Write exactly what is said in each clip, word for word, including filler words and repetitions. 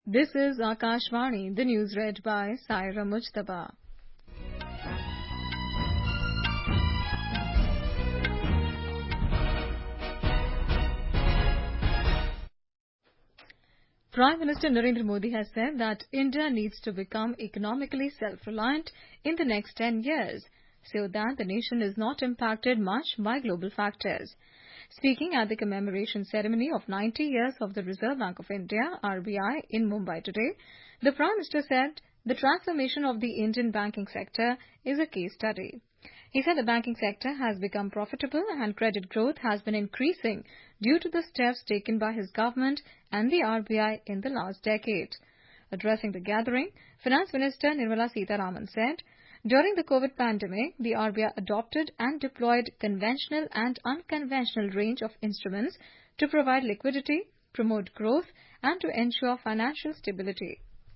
This is Akashvani, the news read by Saira Mujtaba. Prime Minister Narendra Modi has said that India needs to become economically self-reliant in the next ten years so that the nation is not impacted much by global factors. Speaking at the commemoration ceremony of ninety years of the Reserve Bank of India, R B I, in Mumbai today, the Prime Minister said the transformation of the Indian banking sector is a case study. He said the banking sector has become profitable and credit growth has been increasing due to the steps taken by his government and the R B I in the last decade. Addressing the gathering, Finance Minister Nirmala Sitharaman said, during the COVID pandemic, the R B I adopted and deployed conventional and unconventional range of instruments to provide liquidity, promote growth, and to ensure financial stability.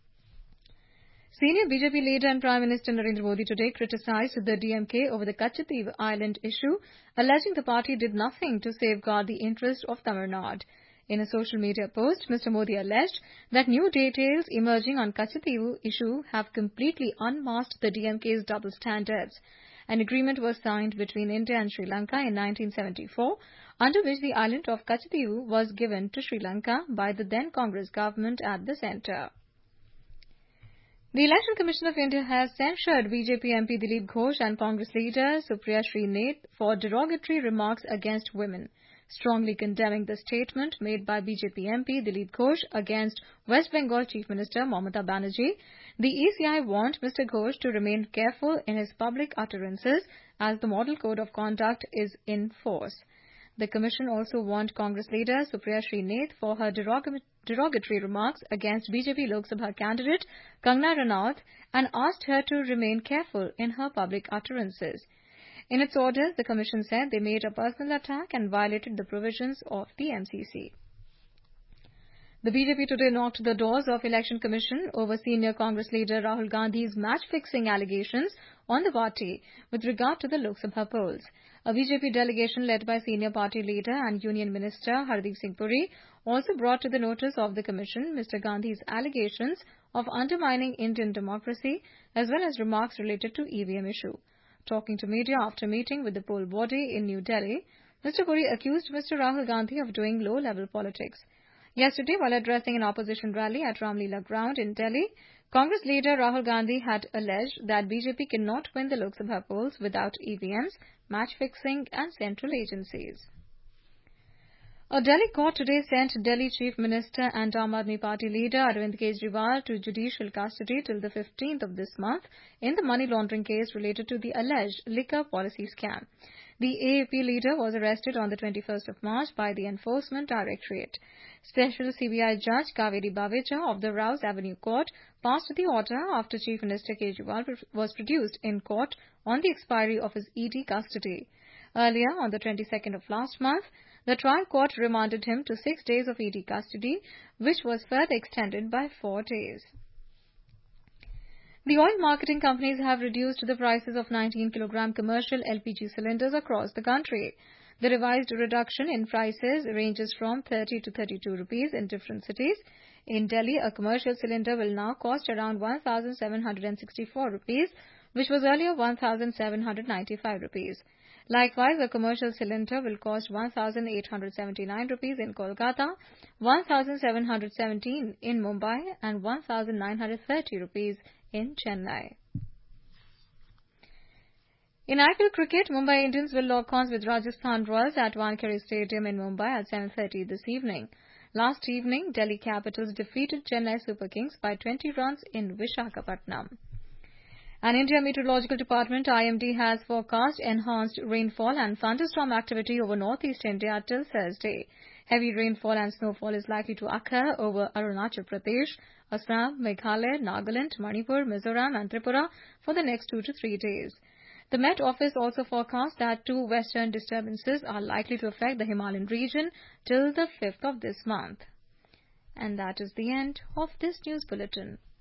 Senior B J P leader and Prime Minister Narendra Modi today criticized the D M K over the Kachativu Island issue, alleging the party did nothing to safeguard the interest of Tamil Nadu. In a social media post, Mister Modi alleged that new details emerging on Kachativu issue have completely unmasked the D M K's double standards. An agreement was signed between India and Sri Lanka in nineteen seventy-four, under which the island of Kachativu was given to Sri Lanka by the then Congress government at the centre. The Election Commission of India has censured B J P M P Dilip Ghosh and Congress leader Supriya Srinath for derogatory remarks against women. Strongly condemning the statement made by B J P M P Dilip Ghosh against West Bengal Chief Minister Mamata Banerjee, the E C I warned Mister Ghosh to remain careful in his public utterances as the Model Code of Conduct is in force. The Commission also warned Congress leader Supriya Srinath for her derog- derogatory remarks against B J P Lok Sabha candidate Kangana Ranaut and asked her to remain careful in her public utterances. In its orders, the Commission said they made a personal attack and violated the provisions of the M C C. The B J P today knocked the doors of Election Commission over senior Congress leader Rahul Gandhi's match-fixing allegations on the party with regard to the Lok Sabha polls. A B J P delegation led by senior party leader and Union Minister Hardeep Singh Puri also brought to the notice of the Commission Mister Gandhi's allegations of undermining Indian democracy as well as remarks related to E V M issue. Talking to media after meeting with the poll body in New Delhi, Mister Puri accused Mister Rahul Gandhi of doing low-level politics. Yesterday, while addressing an opposition rally at Ramlila Ground in Delhi, Congress leader Rahul Gandhi had alleged that B J P cannot win the Lok Sabha polls without E V Ms, match-fixing and central agencies. A Delhi court today sent Delhi Chief Minister and Aam Aadmi Party leader Arvind Kejriwal to judicial custody till the fifteenth of this month in the money laundering case related to the alleged liquor policy scam. The A A P leader was arrested on the twenty-first of March by the Enforcement Directorate. Special C B I Judge Kaveri Bavecha of the Rouse Avenue Court passed the order after Chief Minister Kejriwal was produced in court on the expiry of his E D custody. Earlier, on the twenty-second of last month, the trial court remanded him to six days of E D custody, which was further extended by four days. The oil marketing companies have reduced the prices of nineteen kilogram commercial L P G cylinders across the country. The revised reduction in prices ranges from thirty to thirty-two rupees in different cities. In Delhi, a commercial cylinder will now cost around one thousand seven hundred sixty-four rupees, which was earlier one thousand seven hundred ninety-five rupees. Likewise, a commercial cylinder will cost one thousand eight hundred seventy-nine rupees in Kolkata, one thousand seven hundred seventeen in Mumbai, and one thousand nine hundred thirty rupees in Chennai. In I P L cricket, Mumbai Indians will lock horns with Rajasthan Royals at Wankhede Stadium in Mumbai at seven thirty this evening. Last evening, Delhi Capitals defeated Chennai Super Kings by twenty runs in Visakhapatnam. An India Meteorological Department I M D has forecast enhanced rainfall and thunderstorm activity over northeast India till Thursday. Heavy rainfall and snowfall is likely to occur over Arunachal Pradesh, Assam, Meghalaya, Nagaland, Manipur, Mizoram and Tripura for the next two to three days. The Met Office also forecasts that two western disturbances are likely to affect the Himalayan region till the fifth of this month. And that is the end of this news bulletin.